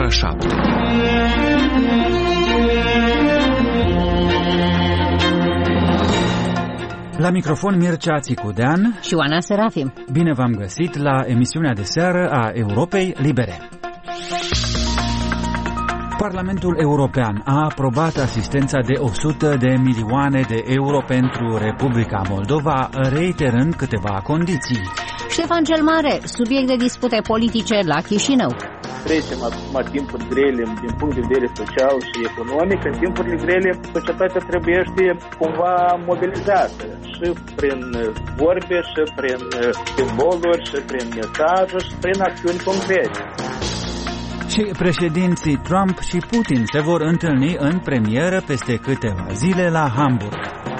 ora 7. La microfon Mircea Țicudean și Oana Serafim. Bine v-am găsit la emisiunea de seară a Europei Libere. Parlamentul European a aprobat asistența de 100 de milioane de euro pentru Republica Moldova, reiterând câteva condiții. Ștefan cel Mare, subiect de dispute politice la Chișinău. Trecem acum timpuri grele din punct de vedere social și economic. În timpurile grele, societatea trebuie cumva mobilizată și prin vorbe, și prin simboluri, și prin mesaje, și prin acțiuni concrete. Și președinții Trump și Putin se vor întâlni în premieră peste câteva zile la Hamburg.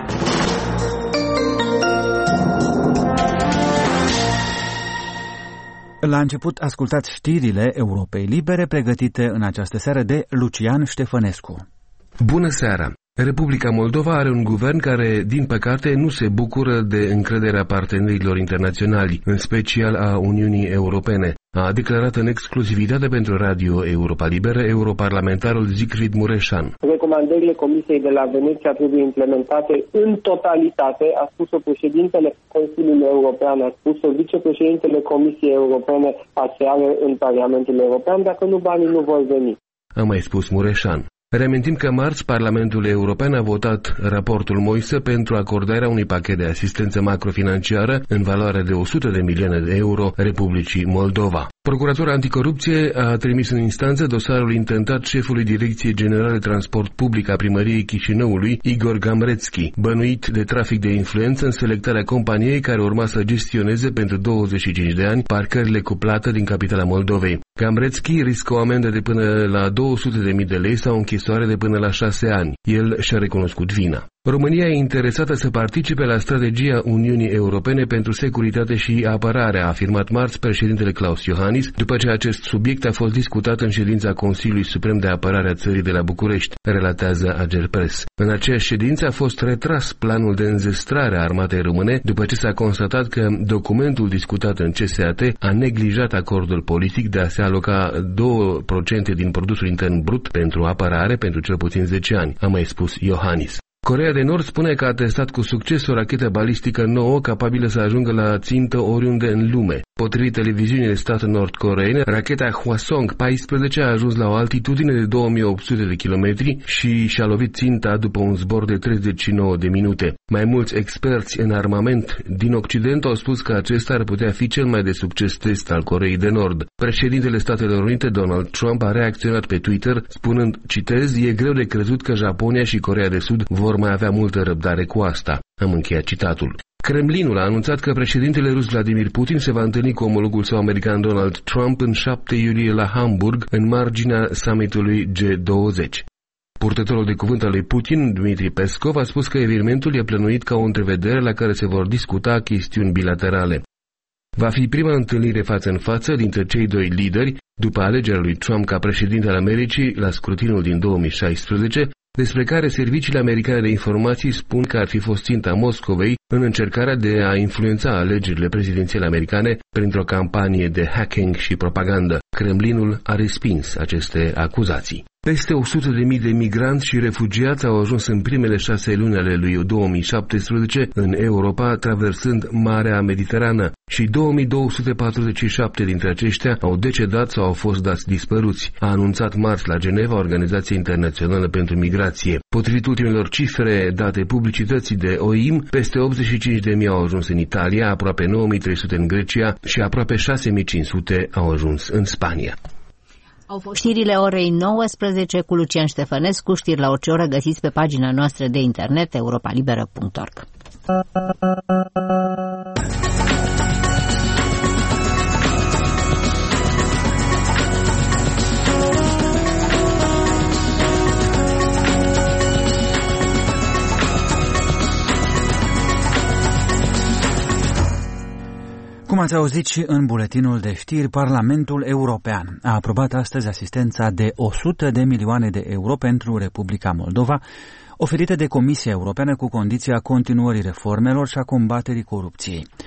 La început ascultați știrile Europei Libere pregătite în această seară de Lucian Ștefănescu. Bună seara! Republica Moldova are un guvern care, din păcate, nu se bucură de încrederea partenerilor internaționali, în special a Uniunii Europene, a declarat în exclusivitate pentru Radio Europa Liberă europarlamentarul Siegfried Mureșan. Recomandările Comisiei de la Veneția trebuie implementate în totalitate, a spus-o președintele Consiliului European, a spus-o vicepreședintele Comisiei Europene aseară în Parlamentul European, dacă nu banii nu vor veni. A mai spus Mureșan. Reamintim că marți Parlamentul European a votat raportul Moise pentru acordarea unui pachet de asistență macrofinanciară în valoare de 100 de milioane de euro Republicii Moldova. Procuratura Anticorupție a trimis în instanță dosarul intentat șefului Direcției Generale Transport Public a Primăriei Chișinăului, Igor Gamretski, bănuit de trafic de influență în selectarea companiei care urma să gestioneze pentru 25 de ani parcările cu plată din capitala Moldovei. Gamretski riscă o amendă de până la 200.000 de lei sau închisoare de până la 6 ani. El și-a recunoscut vina. România e interesată să participe la strategia Uniunii Europene pentru securitate și apărare, a afirmat marți președintele Klaus Iohannis, după ce acest subiect a fost discutat în ședința Consiliului Suprem de Apărare a țării de la București, relatează Agerpres. În aceeași ședință a fost retras planul de înzestrare a armatei române, după ce s-a constatat că documentul discutat în CSAT a neglijat acordul politic de a se aloca 2% din produsul intern brut pentru apărare pentru cel puțin 10 ani, a mai spus Iohannis. Coreea de Nord spune că a testat cu succes o rachetă balistică nouă capabilă să ajungă la țintă oriunde în lume. Potrivit televiziunii de stat nord-coreene, racheta Hwasong-14 a ajuns la o altitudine de 2800 de kilometri și și-a lovit ținta după un zbor de 39 de minute. Mai mulți experți în armament din Occident au spus că acesta ar putea fi cel mai de succes test al Coreei de Nord. Președintele Statelor Unite, Donald Trump, a reacționat pe Twitter spunând, citez, e greu de crezut că Japonia și Coreea de Sud vor mai avea multă răbdare cu asta. Am încheiat citatul. Kremlinul a anunțat că președintele rus Vladimir Putin se va întâlni cu omologul său american Donald Trump în 7 iulie la Hamburg, în marginea summitului G20. Purtătorul de cuvânt al lui Putin, Dmitri Peskov, a spus că evenimentul e plănuit ca o întrevedere la care se vor discuta chestiuni bilaterale. Va fi prima întâlnire față în față dintre cei doi lideri, după alegerea lui Trump ca președinte al Americii la scrutinul din 2016, despre care serviciile americane de informații spun că ar fi fost ținta Moscovei în încercarea de a influența alegerile prezidențiale americane printr-o campanie de hacking și propagandă. Kremlinul a respins aceste acuzații. Peste 100.000 de migranți și refugiați au ajuns în primele 6 luni ale lui 2017 în Europa, traversând Marea Mediterană, și 2247 dintre aceștia au decedat sau au fost dați dispăruți, a anunțat marți la Geneva Organizația Internațională pentru Migrație. Potrivit ultimelor cifre date publicității de OIM, peste 85.000 au ajuns în Italia, aproape 9.300 în Grecia și aproape 6.500 au ajuns în Spania. Au fost știrile orei 19 cu Lucian Ștefănescu, știri la orice oră găsiți pe pagina noastră de internet europalibera.org. Cum ați auzit și în buletinul de știri, Parlamentul European a aprobat astăzi asistența de 100 de milioane de euro pentru Republica Moldova, oferită de Comisia Europeană cu condiția continuării reformelor și a combaterii corupției.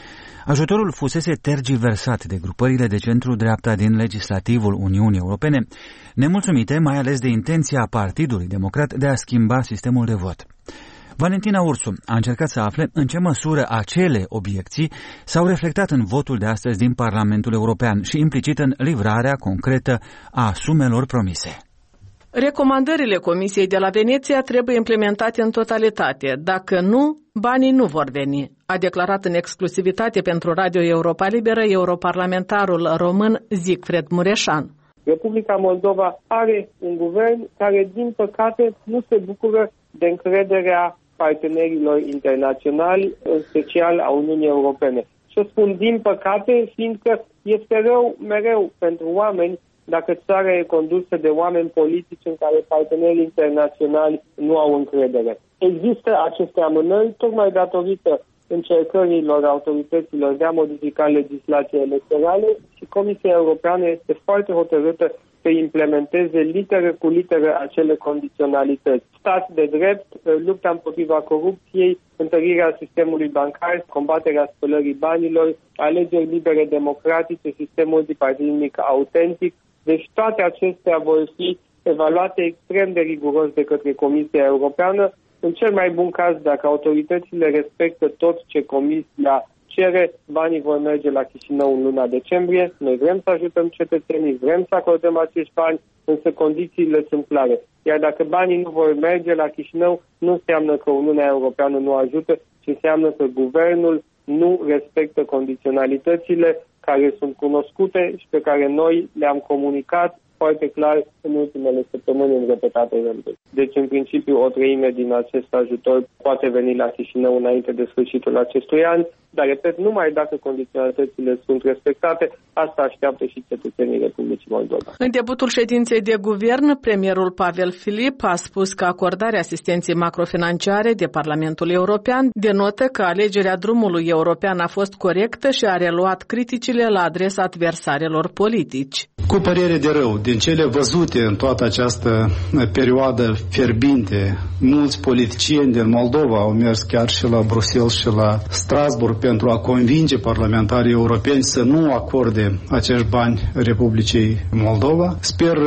Ajutorul fusese tergiversat de grupările de centru-dreapta din legislativul Uniunii Europene, nemulțumite mai ales de intenția Partidului Democrat de a schimba sistemul de vot. Valentina Ursu a încercat să afle în ce măsură acele obiecții s-au reflectat în votul de astăzi din Parlamentul European și implicit în livrarea concretă a sumelor promise. Recomandările Comisiei de la Veneția trebuie implementate în totalitate. Dacă nu, banii nu vor veni, a declarat în exclusivitate pentru Radio Europa Liberă europarlamentarul român Siegfried Mureșan. Republica Moldova are un guvern care, din păcate, nu se bucură de încrederea partenerilor internaționali, în special a Uniunii Europene. Și spun din păcate, fiindcă este rău mereu pentru oameni dacă țara e condusă de oameni politici în care partenerii internaționali nu au încredere. Există aceste amânări tocmai datorită încercărilor autorităților de a modifica legislația electorală și Comisia Europeană este foarte hotărâtă să implementeze literă cu literă acele condiționalități. Stat de drept, lupta împotriva corupției, întărirea sistemului bancar, combaterea spălării banilor, alegeri libere democratice, sistem multipartinic autentic. Deci toate acestea vor fi evaluate extrem de riguros de către Comisia Europeană. În cel mai bun caz, dacă autoritățile respectă tot ce Comisia cere, banii vor merge la Chișinău în luna decembrie. Noi vrem să ajutăm cetățenii, vrem să acordăm acești bani, însă condițiile sunt clare. Iar dacă banii nu vor merge la Chișinău, nu înseamnă că Uniunea Europeană nu ajută, ci înseamnă că guvernul nu respectă condiționalitățile care sunt cunoscute și pe care noi le-am comunicat foarte clar în ultimele săptămâni în repetate rânduri. Deci, în principiu, o treime din acest ajutor poate veni la Chișinău înainte de sfârșitul acestui an, dar, repet, numai dacă condiționalitățile sunt respectate, asta așteaptă și cetățenii Republicii Moldova. În debutul ședinței de guvern, premierul Pavel Filip a spus că acordarea asistenței macrofinanciare de Parlamentul European denotă că alegerea drumului european a fost corectă și a reluat criticile la adresa adversarelor politici. Cu părere de rău, din cele văzute în toată această perioadă fierbinte, mulți politicieni din Moldova au mers chiar și la Bruxelles și la Strasbourg pentru a convinge parlamentarii europeni să nu acorde acești bani Republicii Moldova. Sper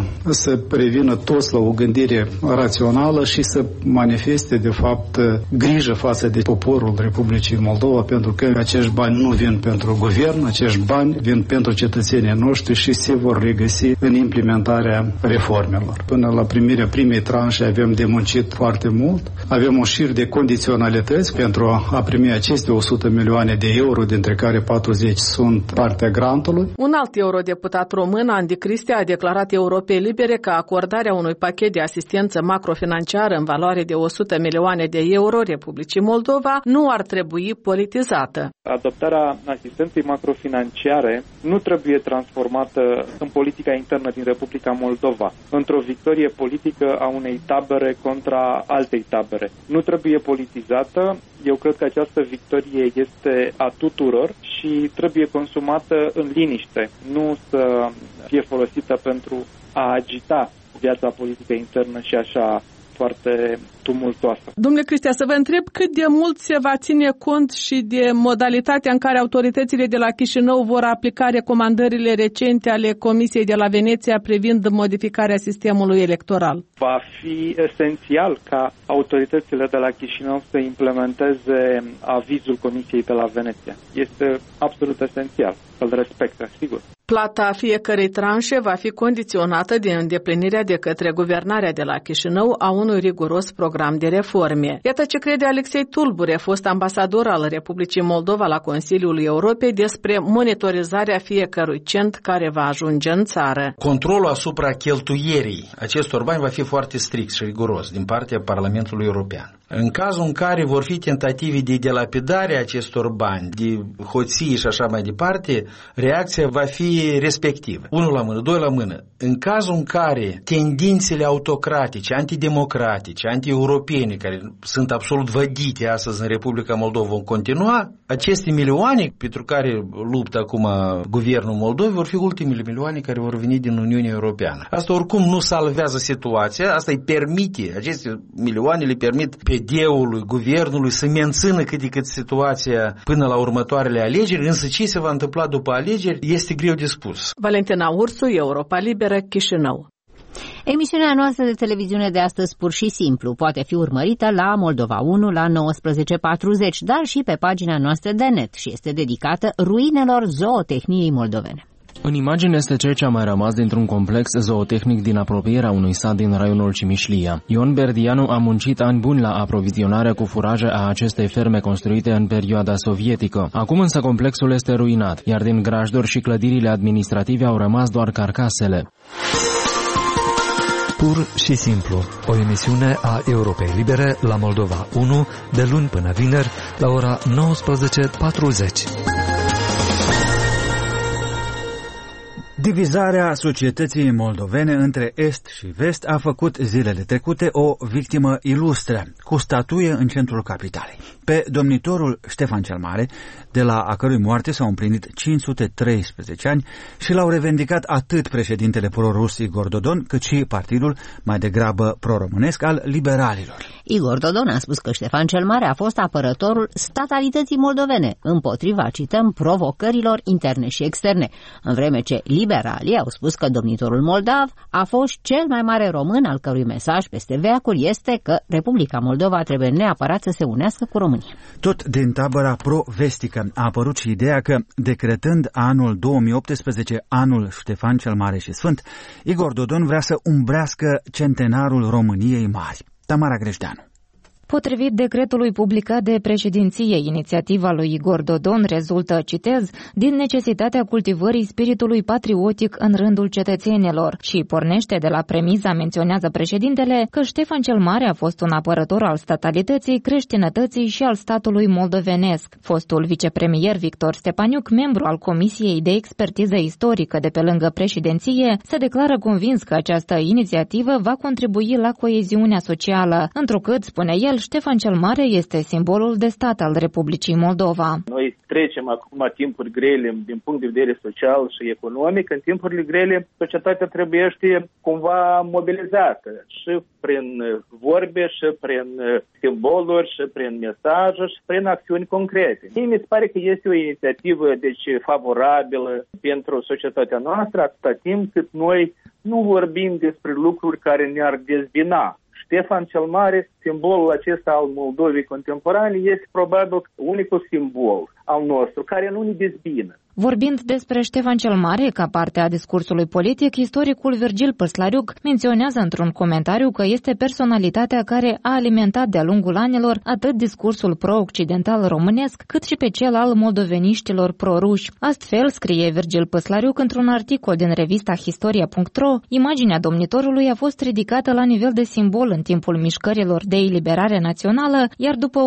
să revină toți la o gândire rațională și să manifeste, de fapt, grijă față de poporul Republicii Moldova, pentru că acești bani nu vin pentru guvern, acești bani vin pentru cetățenii noștri și se vor regăsi în implementarea reformelor. Până la primirea primei tranșe avem de muncit foarte mult, avem un șir de condiționalități pentru a primi aceste 100 milioane de euro, dintre care 40 sunt partea grantului. Un alt eurodeputat român, Andy Cristea, a declarat Europei Libere că acordarea unui pachet de asistență macrofinanciară în valoare de 100 milioane de euro Republicii Moldova nu ar trebui politizată. Adoptarea asistenței macrofinanciare nu trebuie transformată în politica internă din Republica Moldova, într-o victorie politică a unei tabere contra altei tabere. Nu trebuie politizată. Eu cred că această victorie este a tuturor și trebuie consumată în liniște, nu să fie folosită pentru a agita viața politică internă și așa foarte tumultoasă. Domnule Cristea, să vă întreb cât de mult se va ține cont și de modalitatea în care autoritățile de la Chișinău vor aplica recomandările recente ale Comisiei de la Veneția privind modificarea sistemului electoral. Va fi esențial ca autoritățile de la Chișinău să implementeze avizul Comisiei de la Veneția. Este absolut esențial să-l respecte, sigur. Plata fiecărei tranșe va fi condiționată de îndeplinirea de către guvernarea de la Chișinău a unui riguros program de reforme. Iată ce crede Alexei Tulbure, fost ambasador al Republicii Moldova la Consiliul Europei, despre monitorizarea fiecărui cent care va ajunge în țară. Controlul asupra cheltuierii acestor bani va fi foarte strict și riguros din partea Parlamentului European. În cazul în care vor fi tentative de delapidare a acestor bani, de hoții și așa mai departe, reacția va fi respectivă. 1 la mână, 2 la mână. În cazul în care tendințele autocratice, antidemocratice, anti-europene, care sunt absolut vădite astăzi în Republica Moldova, vor continua, aceste milioane pentru care luptă acum guvernul Moldovei vor fi ultimele milioane care vor veni din Uniunea Europeană. Asta oricum nu salvează situația, asta îi permite, aceste milioane le permit pe PD-ului, guvernului să mențină cât de cât situația până la următoarele alegeri, însă ce se va întâmpla după alegeri este greu de spus. Valentina Ursu, Europa Liberă, Chișinău. Emisiunea noastră de televiziune de astăzi, pur și simplu, poate fi urmărită la Moldova 1 la 19:40, dar și pe pagina noastră de net și este dedicată ruinelor zootehniei moldovene. În imagine este ceea ce a mai rămas dintr-un complex zootehnic din apropierea unui sat din raionul Cimișlia. Ion Berdianu a muncit ani buni la aprovizionarea cu furaje a acestei ferme construite în perioada sovietică. Acum însă complexul este ruinat, iar din grajduri și clădirile administrative au rămas doar carcasele. Pur și simplu, o emisiune a Europei Libere la Moldova 1, de luni până vineri, la ora 19:40. Divizarea societății moldovene între est și vest a făcut zilele trecute o victimă ilustră, cu statuie în centrul capitalei. Pe domnitorul Ștefan cel Mare, de la a cărui moarte s-au împlinit 513 ani și l-au revendicat atât președintele pro-rus Igor Dodon, cât și partidul mai degrabă pro-românesc al liberalilor. Igor Dodon a spus că Ștefan cel Mare a fost apărătorul statalității moldovene, împotriva, cităm, provocărilor interne și externe, în vreme ce liberalii au spus că domnitorul moldav a fost cel mai mare român, al cărui mesaj peste veacuri este că Republica Moldova trebuie neapărat să se unească cu România. Tot din tabăra pro-vestică a apărut și ideea că, decretând anul 2018 anul Ștefan cel Mare și Sfânt, Igor Dodon vrea să umbrească centenarul României Mari. Tamara Grejdeanu. Potrivit decretului publicat de președinție, inițiativa lui Igor Dodon rezultă, citez, din necesitatea cultivării spiritului patriotic în rândul cetățenilor și pornește de la premiza, menționează președintele, că Ștefan cel Mare a fost un apărător al statalității, creștinătății și al statului moldovenesc. Fostul vicepremier Victor Stepaniuc, membru al Comisiei de Expertiză Istorică de pe lângă președinție, se declară convins că această inițiativă va contribui la coeziunea socială, întrucât, spune el, Ștefan cel Mare este simbolul de stat al Republicii Moldova. Noi trecem acum timpuri grele din punct de vedere social și economic. În timpurile grele, societatea trebuie cumva mobilizată și prin vorbe, și prin simboluri, și prin mesaje, și prin acțiuni concrete. Mie mi se pare că este o inițiativă favorabilă pentru societatea noastră, atâta timp cât noi nu vorbim despre lucruri care ne-ar dezbina. Ștefan cel Mare, simbolul acesta al Moldovei contemporane, este probabil unicul simbol al nostru care nu ne dezbină. Vorbind despre Ștefan cel Mare ca parte a discursului politic, istoricul Virgil Păslariuc menționează într-un comentariu că este personalitatea care a alimentat de-a lungul anilor atât discursul pro-occidental românesc, cât și pe cel al moldoveniștilor pro-ruși. Astfel, scrie Virgil Păslariuc într-un articol din revista Historia.ro, imaginea domnitorului a fost ridicată la nivel de simbol în timpul mișcărilor de eliberare națională, iar după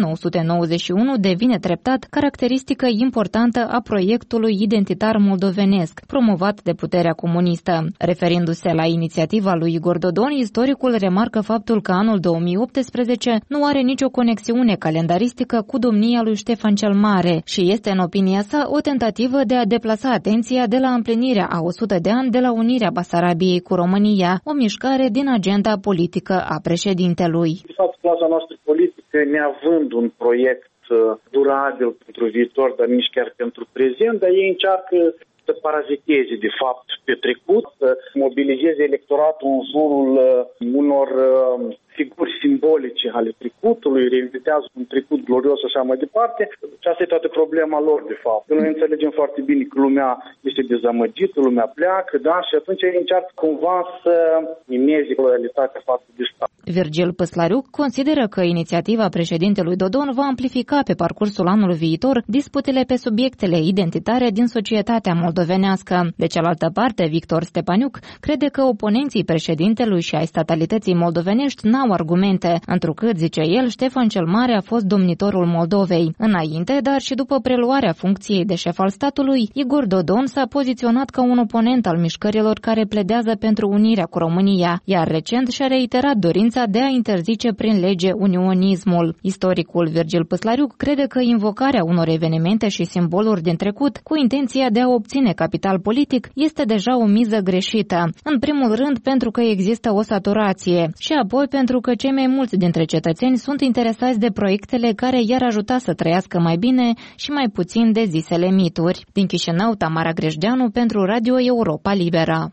1991 devine treptat caracteristică importantă a proiectului identitar moldovenesc, promovat de puterea comunistă. Referindu-se la inițiativa lui Igor Dodon, istoricul remarcă faptul că anul 2018 nu are nicio conexiune calendaristică cu domnia lui Ștefan cel Mare și este, în opinia sa, o tentativă de a deplasa atenția de la împlinirea a 100 de ani de la unirea Basarabiei cu România, o mișcare din agenda politică a președintelui. De fapt, clasa noastră politică, neavând un proiect durabil pentru viitor, dar nici chiar pentru prezent, dar ei încearcă să paraziteze, de fapt, pe trecut, să mobilizeze electoratul în jurul unor figuri simbolice ale trecutului, reinvitează un trecut glorios și așa mai departe. Și asta e toată problema lor, de fapt. Noi înțelegem foarte bine că lumea este dezamăgită, lumea pleacă, da? Și atunci ei încearcă cumva să mimeze loialitatea față de stat. Virgil Păslariuc consideră că inițiativa președintelui Dodon va amplifica pe parcursul anului viitor disputele pe subiectele identitare din societatea moldovenească. De cealaltă parte, Victor Stepaniuc crede că oponenții președintelui și ai statalității moldovenești n-au argumente, întrucât, zice el, Ștefan cel Mare a fost domnitorul Moldovei. Înainte, dar și după preluarea funcției de șef al statului, Igor Dodon s-a poziționat ca un oponent al mișcărilor care pledează pentru unirea cu România, iar recent și-a reiterat dorința de a interzice prin lege unionismul. Istoricul Virgil Păslariuc crede că invocarea unor evenimente și simboluri din trecut cu intenția de a obține deține capital politic este deja o miză greșită. În primul rând pentru că există o saturație și apoi pentru că cei mai mulți dintre cetățeni sunt interesați de proiectele care i-ar ajuta să trăiască mai bine și mai puțin de zisele mituri. Din Chișinău, Tamara Grejdeanu pentru Radio Europa Liberă.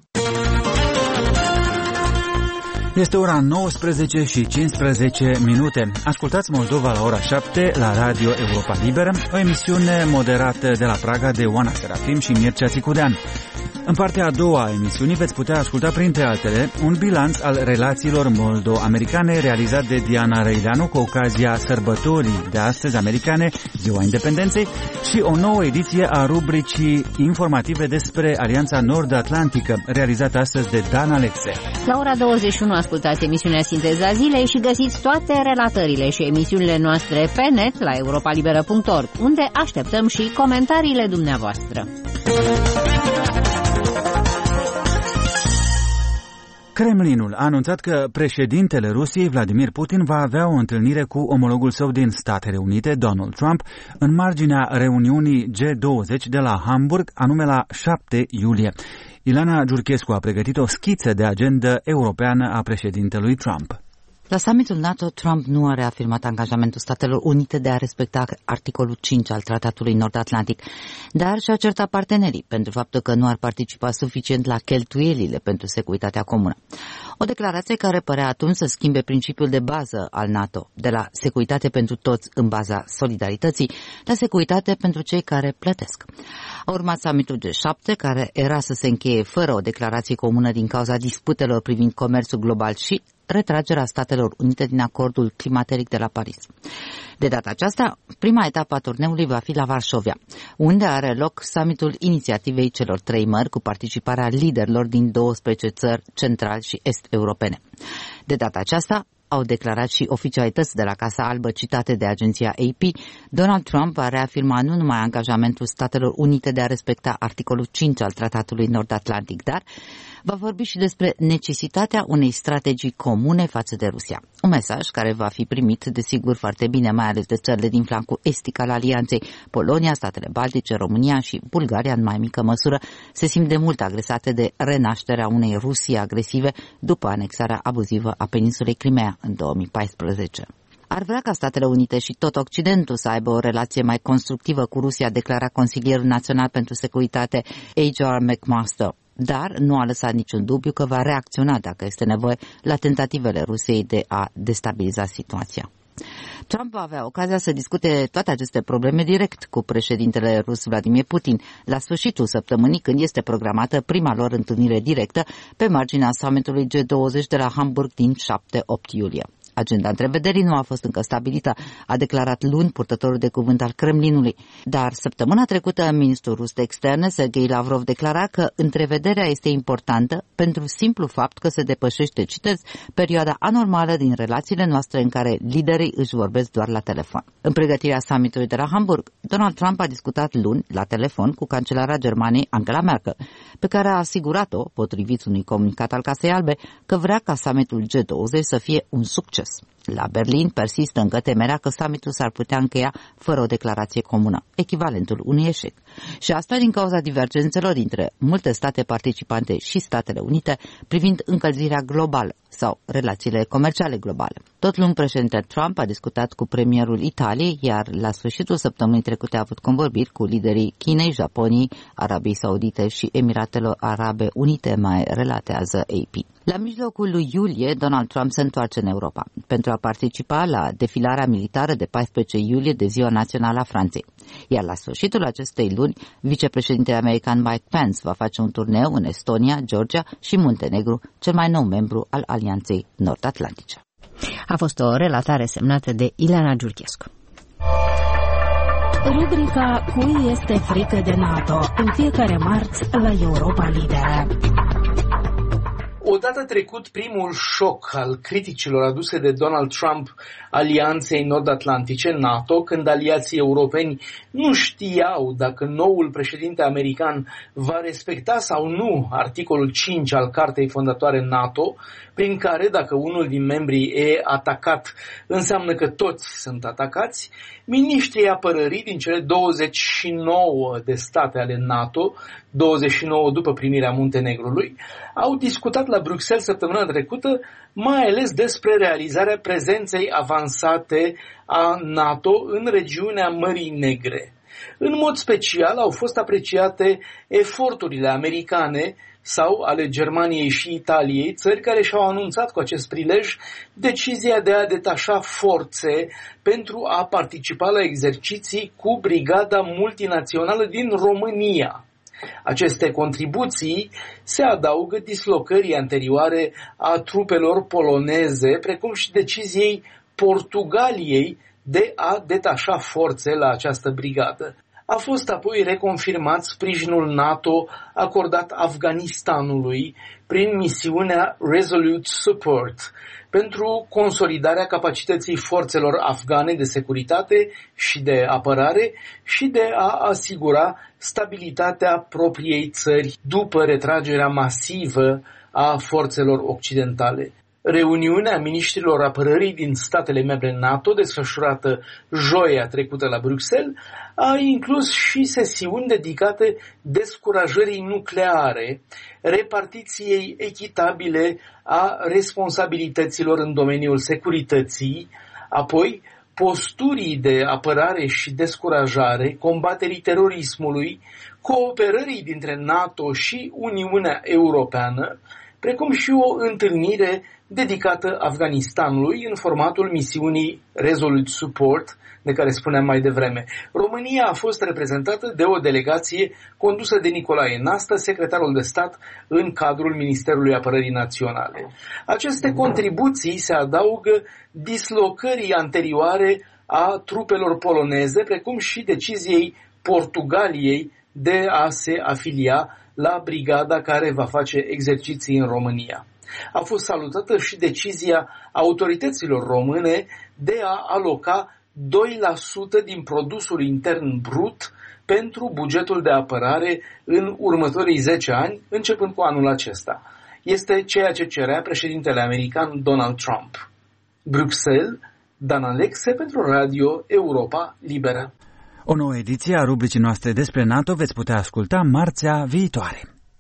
Este ora 19 și 15 minute. Ascultați Moldova la ora 7 la Radio Europa Liberă, o emisiune moderată de la Praga de Oana Serafim și Mircea Țicudean. În partea a doua a emisiunii veți putea asculta, printre altele, un bilanț al relațiilor moldo-americane realizat de Diana Răileanu cu ocazia sărbătorii de astăzi americane, Ziua Independenței, și o nouă ediție a rubricii informative despre Alianța Nord-Atlantică, realizată astăzi de Dan Alexe. La ora 21 ascultați emisiunea Sinteza Zilei și găsiți toate relatările și emisiunile noastre pe net la europalibera.org, unde așteptăm și comentariile dumneavoastră. Kremlinul a anunțat că președintele Rusiei, Vladimir Putin, va avea o întâlnire cu omologul său din Statele Unite, Donald Trump, în marginea reuniunii G20 de la Hamburg, anume la 7 iulie. Ilana Giurchescu a pregătit o schiță de agendă europeană a președintelui Trump. La summitul NATO, Trump nu a reafirmat angajamentul Statelor Unite de a respecta articolul 5 al Tratatului Nord-Atlantic, dar și-a certat partenerii pentru faptul că nu ar participa suficient la cheltuielile pentru securitatea comună. O declarație care părea atunci să schimbe principiul de bază al NATO, de la securitate pentru toți în baza solidarității, la securitate pentru cei care plătesc. A urmat summitul G7, care era să se încheie fără o declarație comună din cauza disputelor privind comerțul global și retragerea Statelor Unite din acordul climateric de la Paris. De data aceasta, prima etapă a turneului va fi la Varșovia, unde are loc summitul inițiativei celor 3 mări cu participarea liderilor din 12 țări central și est-europene. De data aceasta, au declarat și oficialități de la Casa Albă citate de agenția AP, Donald Trump va reafirma nu numai angajamentul Statelor Unite de a respecta articolul 5 al Tratatului Nord-Atlantic, dar va vorbi și despre necesitatea unei strategii comune față de Rusia. Un mesaj care va fi primit, desigur, foarte bine, mai ales de țările din flancul estic al alianței. Polonia, statele Baltice, România și Bulgaria, în mai mică măsură, se simt de mult agresate de renașterea unei Rusii agresive după anexarea abuzivă a peninsulei Crimea în 2014. Ar vrea ca Statele Unite și tot Occidentul să aibă o relație mai constructivă cu Rusia, declara consilierul național pentru securitate H.R. McMaster, dar nu a lăsat niciun dubiu că va reacționa dacă este nevoie la tentativele Rusiei de a destabiliza situația. Trump va avea ocazia să discute toate aceste probleme direct cu președintele rus Vladimir Putin la sfârșitul săptămânii, când este programată prima lor întâlnire directă pe marginea summitului G20 de la Hamburg din 7-8 iulie. Agenda întrevederii nu a fost încă stabilită, a declarat luni purtătorul de cuvânt al Kremlinului, dar săptămâna trecută ministrul rus de externe, Sergei Lavrov, declara că întrevederea este importantă pentru simplu fapt că se depășește, citez, perioada anormală din relațiile noastre în care liderii își vorbesc doar la telefon. În pregătirea summitului de la Hamburg, Donald Trump a discutat luni la telefon cu cancelara Germaniei Angela Merkel, pe care a asigurat-o, potrivit unui comunicat al Casei Albe, că vrea ca summitul G20 să fie un succes. La Berlin persistă încă temerea că summitul s-ar putea încheia fără o declarație comună, echivalentul unui eșec. Și asta din cauza divergențelor dintre multe state participante și Statele Unite privind încălzirea globală sau relațiile comerciale globale. Tot luni, președintele Trump a discutat cu premierul Italiei, iar la sfârșitul săptămânii trecute a avut convorbiri cu liderii Chinei, Japoniei, Arabiei Saudite și Emiratelor Arabe Unite, mai relatează AP. La mijlocul lui iulie, Donald Trump se întoarce în Europa pentru a participa la defilarea militară de 14 iulie de Ziua Națională a Franței. Iar la sfârșitul acestei luni, vicepreședintele american Mike Pence va face un turneu în Estonia, Georgia și Muntenegru, cel mai nou membru al Alianței Nord-Atlantice. A fost o relatare semnată de Ilana Giurchescu. Rubrica Cui este frică de NATO, în fiecare marți la Europa Liberă. Odată trecut primul șoc al criticilor aduse de Donald Trump Alianței Nord-Atlantice, NATO, când aliații europeni nu știau dacă noul președinte american va respecta sau nu articolul 5 al Cartei Fondatoare NATO, prin care dacă unul din membrii e atacat, înseamnă că toți sunt atacați, miniștrii apărării din cele 29 de state ale NATO, 29 după primirea Muntenegrului, au discutat la Bruxelles săptămâna trecută mai ales despre realizarea prezenței avansate a NATO în regiunea Mării Negre. În mod special au fost apreciate eforturile americane sau ale Germaniei și Italiei, țări care și-au anunțat cu acest prilej decizia de a detașa forțe pentru a participa la exerciții cu brigada multinațională din România. Aceste contribuții se adaugă dislocării anterioare a trupelor poloneze, precum și deciziei Portugaliei de a detașa forțe la această brigadă. A fost apoi reconfirmat sprijinul NATO acordat Afganistanului prin misiunea Resolute Support pentru consolidarea capacității forțelor afgane de securitate și de apărare și de a asigura stabilitatea propriei țări după retragerea masivă a forțelor occidentale. Reuniunea miniștrilor apărării din statele membre NATO, desfășurată joia trecută la Bruxelles, a inclus și sesiuni dedicate descurajării nucleare, repartiției echitabile a responsabilităților în domeniul securității, apoi posturii de apărare și descurajare, combaterii terorismului, cooperării dintre NATO și Uniunea Europeană, precum și o întâlnire dedicată Afganistanului în formatul misiunii Resolute Support, de care spuneam mai devreme. România a fost reprezentată de o delegație condusă de Nicolae Nastă, secretarul de stat în cadrul Ministerului Apărării Naționale. Aceste contribuții se adaugă dislocării anterioare a trupelor poloneze, precum și deciziei Portugaliei de a se afilia la brigada care va face exerciții în România. A fost salutată și decizia autorităților române de a aloca 2% din produsul intern brut pentru bugetul de apărare în următorii 10 ani, începând cu anul acesta. Este ceea ce cerea președintele american Donald Trump. Bruxelles, Dan Alexe pentru Radio Europa Liberă. O nouă ediție a rubricii noastre despre NATO veți putea asculta marțea viitoare.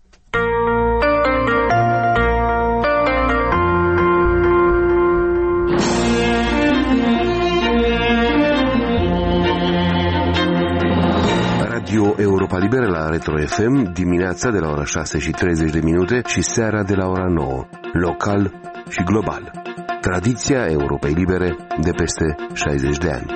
Radio Europa Liberă la Retro FM, dimineața de la ora 6:30 și seara de la ora 9, local și global. Tradiția Europei Libere de peste 60 de ani.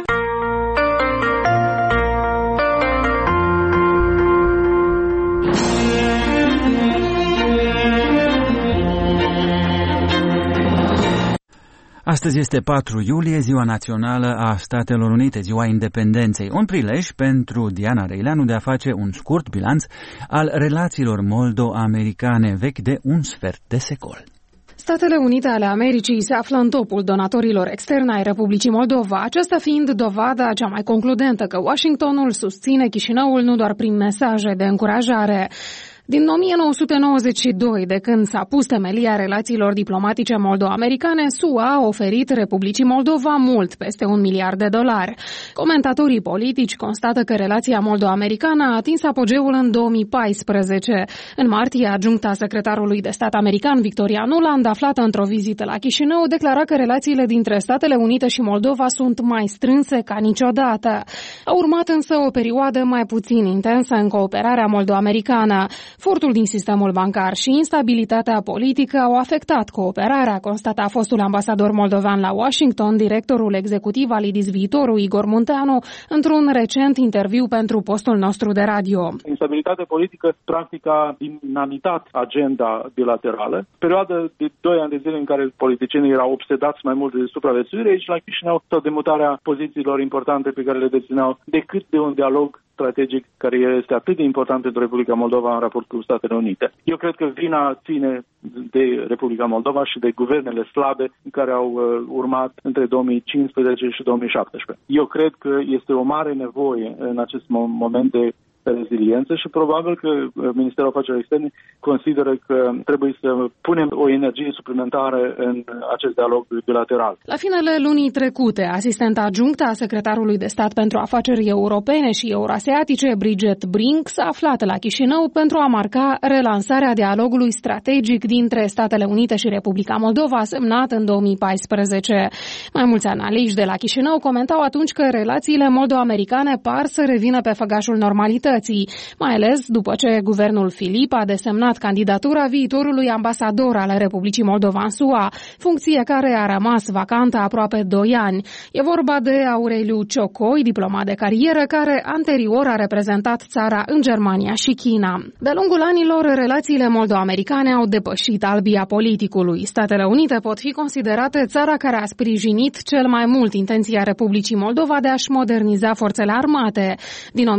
Astăzi este 4 iulie, ziua națională a Statelor Unite, ziua independenței. Un prilej pentru Diana Reileanu de a face un scurt bilanț al relațiilor moldo-americane vechi de un sfert de secol. Statele Unite ale Americii se află în topul donatorilor externe ai Republicii Moldova, aceasta fiind dovada cea mai concludentă că Washingtonul susține Chișinăul nu doar prin mesaje de încurajare. Din 1992, de când s-a pus temelia relațiilor diplomatice moldo-americane, SUA a oferit Republicii Moldova mult peste $1 miliard. Comentatorii politici constată că relația moldo-americană a atins apogeul în 2014. În martie, adjuncta secretarului de stat american Victoria Nuland, aflată într-o vizită la Chișinău, declara că relațiile dintre Statele Unite și Moldova sunt mai strânse ca niciodată. A urmat însă o perioadă mai puțin intensă în cooperarea moldo-americană. Fortul din sistemul bancar și instabilitatea politică au afectat cooperarea, constata fostul ambasador moldovan la Washington, directorul executiv al IDIS Viitorul, Igor Munteanu, într-un recent interviu pentru postul nostru de radio. Instabilitatea politică practic a dinamitat agenda bilaterală. Perioada de 2 ani de zile în care politicienii erau obsedați mai mult de supraviețuire, aici la Chișinău, sau de mutarea pozițiilor importante pe care le dețineau, decât de un dialog strategic care este atât de important pentru Republica Moldova în raport cu Statele Unite. Eu cred că vina ține de Republica Moldova și de guvernele slabe care au urmat între 2015 și 2017. Eu cred că este o mare nevoie în acest moment de reziliență și probabil că Ministerul Afacerilor Externe consideră că trebuie să punem o energie suplimentară în acest dialog bilateral. La finele lunii trecute, asistenta adjunctă a secretarului de stat pentru afaceri europene și euroasiatice, Bridget Brink, s-a aflat la Chișinău pentru a marca relansarea dialogului strategic dintre Statele Unite și Republica Moldova, semnat în 2014. Mai mulți analiști de la Chișinău comentau atunci că relațiile moldo-americane par să revină pe făgașul normalității, mai ales după ce guvernul Filip a desemnat candidatura viitorului ambasador al Republicii Moldova în SUA, funcție care a rămas vacantă aproape 2 ani. E vorba de Aureliu Ciocoi, diplomat de carieră, care anterior a reprezentat țara în Germania și China. De-a lungul anilor, relațiile moldo-americane au depășit albia politicului. Statele Unite pot fi considerate țara care a sprijinit cel mai mult intenția Republicii Moldova de a-și moderniza forțele armate. Din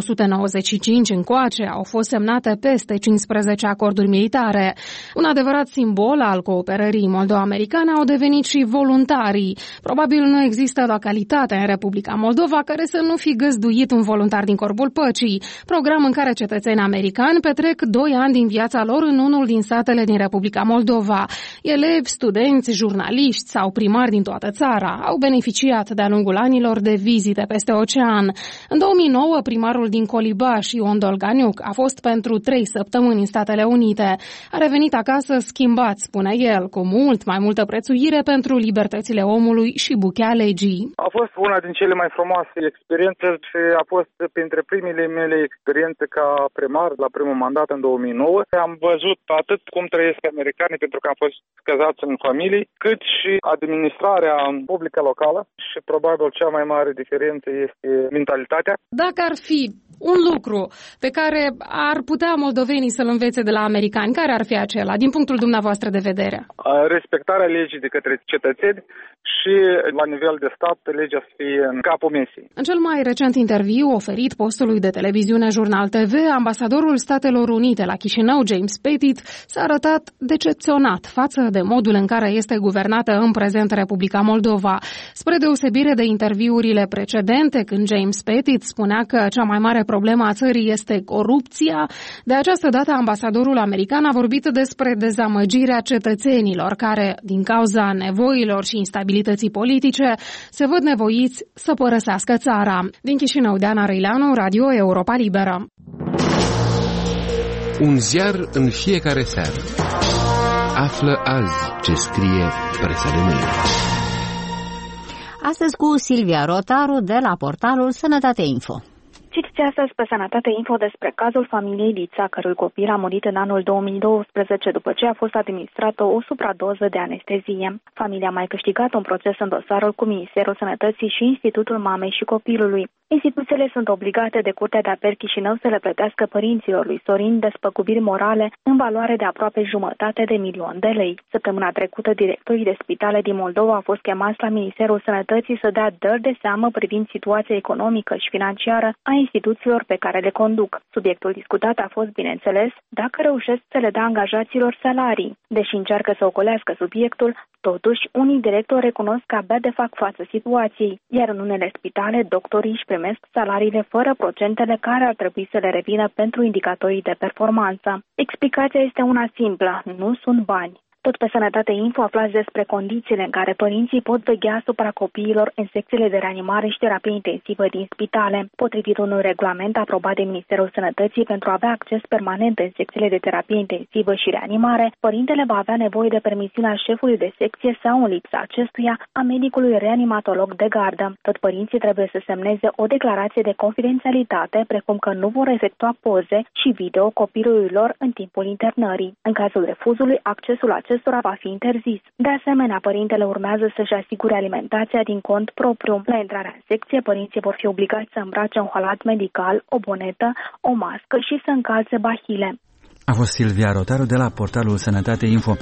1995 încoace au fost semnate peste 15 acorduri militare. Un adevărat simbol al cooperării moldo-americane au devenit și voluntarii. Probabil nu există localitate în Republica Moldova care să nu fi găzduit un voluntar din Corpul Păcii, program în care cetățeni americani petrec 2 ani din viața lor în unul din satele din Republica Moldova. Elevi, studenți, jurnaliști sau primari din toată țara au beneficiat de-a lungul anilor de vizite peste ocean. În 2009, primarul din Colibaș, Ion Dolganiuc, a fost pentru 3 săptămâni în Statele Unite. A revenit acasă schimbat, spune el, cu mult mai multă prețuire pentru libertățile omului și buchea legii. A fost una din cele mai frumoase experiențe și a fost printre primele mele experiențe ca primar la primul mandat în 2009. Am văzut atât cum trăiesc americanii pentru că am fost căzați în familii, cât și administrarea publică locală și probabil cea mai mare diferență este mentalitatea. Dacă ar fi un lucru pe care ar putea moldovenii să-l învețe de la americani, care ar fi acela, din punctul dumneavoastră de vedere? Respectarea legii de către cetățeni și, la nivel de stat, legea să fie în capul mesei. În cel mai recent interviu oferit postului de televiziune Jurnal TV, ambasadorul Statelor Unite la Chișinău, James Pettit, s-a arătat decepționat față de modul în care este guvernată în prezent Republica Moldova. Spre deosebire de interviurile precedente, când James Pettit spunea că cea mai mare problemă a țării este corupția, de această dată ambasadorul american a vorbit despre dezamăgirea cetățenilor care, din cauza nevoilor și instabilității politice, se văd nevoiți să părăsească țara. Din Chișinău, Deana Răileanu, Radio Europa Liberă. Un ziar în fiecare seară. Află azi ce scrie presa de mâine. Astăzi cu Silvia Rotaru de la portalul Sănătate Info. Citiți astăzi pe Sănătate Info despre cazul familiei Lița, cărui copil a murit în anul 2012 după ce a fost administrată o supradoză de anestezie. Familia a mai câștigat un proces în dosarul cu Ministerul Sănătății și Institutul Mamei și Copilului. Instituțiile sunt obligate de Curtea de Apel Chișinău să le plătească părinților lui Sorin despăgubiri morale în valoare de aproape 500.000 de lei. Săptămâna trecută, directorii de spitale din Moldova au fost chemați la Ministerul Sănătății să dea dări de seamă privind situația economică și financiară a instituțiilor pe care le conduc. Subiectul discutat a fost, bineînțeles, dacă reușesc să le dea angajaților salarii. Deși încearcă să ocolească subiectul, totuși, unii directori recunosc că abia de fac față situației, iar în unele spitale, doctorii își primesc salariile fără procentele care ar trebui să le revină pentru indicatorii de performanță. Explicația este una simplă, nu sunt bani. Tot pe Sănătate Info aflați despre condițiile în care părinții pot veghea asupra copiilor în secțiile de reanimare și terapie intensivă din spitale. Potrivit unui regulament aprobat de Ministerul Sănătății pentru a avea acces permanent în secțiile de terapie intensivă și reanimare, părintele va avea nevoie de permisiunea șefului de secție sau, în lipsa acestuia, a medicului reanimatolog de gardă. Tot părinții trebuie să semneze o declarație de confidențialitate, precum că nu vor efectua poze și video copilului lor în timpul internării. În cazul refuzului, accesul acestora va fi interzis. De asemenea, părintele urmează să-și asigure alimentația din cont propriu. La intrarea în secție, părinții vor fi obligați să îmbrace un halat medical, o bonetă, o mască și să încalțe bahile. A fost Silvia Rotaru de la portalul Sănătate Info.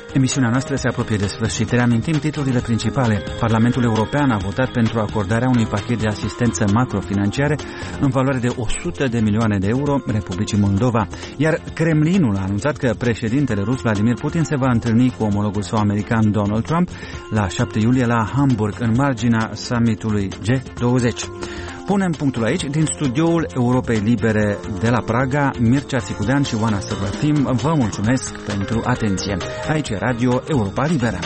Emisiunea noastră se apropie de sfârșit. Reamintim titlurile principale. Parlamentul European a votat pentru acordarea unui pachet de asistență macrofinanciare în valoare de 100 de milioane de euro Republicii Moldova, iar Kremlinul a anunțat că președintele rus Vladimir Putin se va întâlni cu omologul său american Donald Trump la 7 iulie la Hamburg, în marginea summitului G20. Punem punctul aici. Din studioul Europei Libere de la Praga, Mircea Țicudean și Oana Sărbătim vă mulțumesc pentru atenție. Aici e Radio Europa Liberă.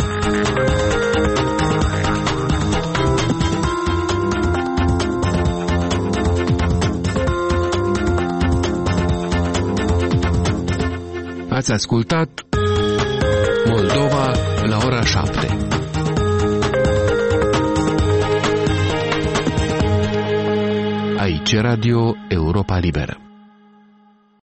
Ați ascultat Moldova la ora 7. Aici Radio Europa Liberă.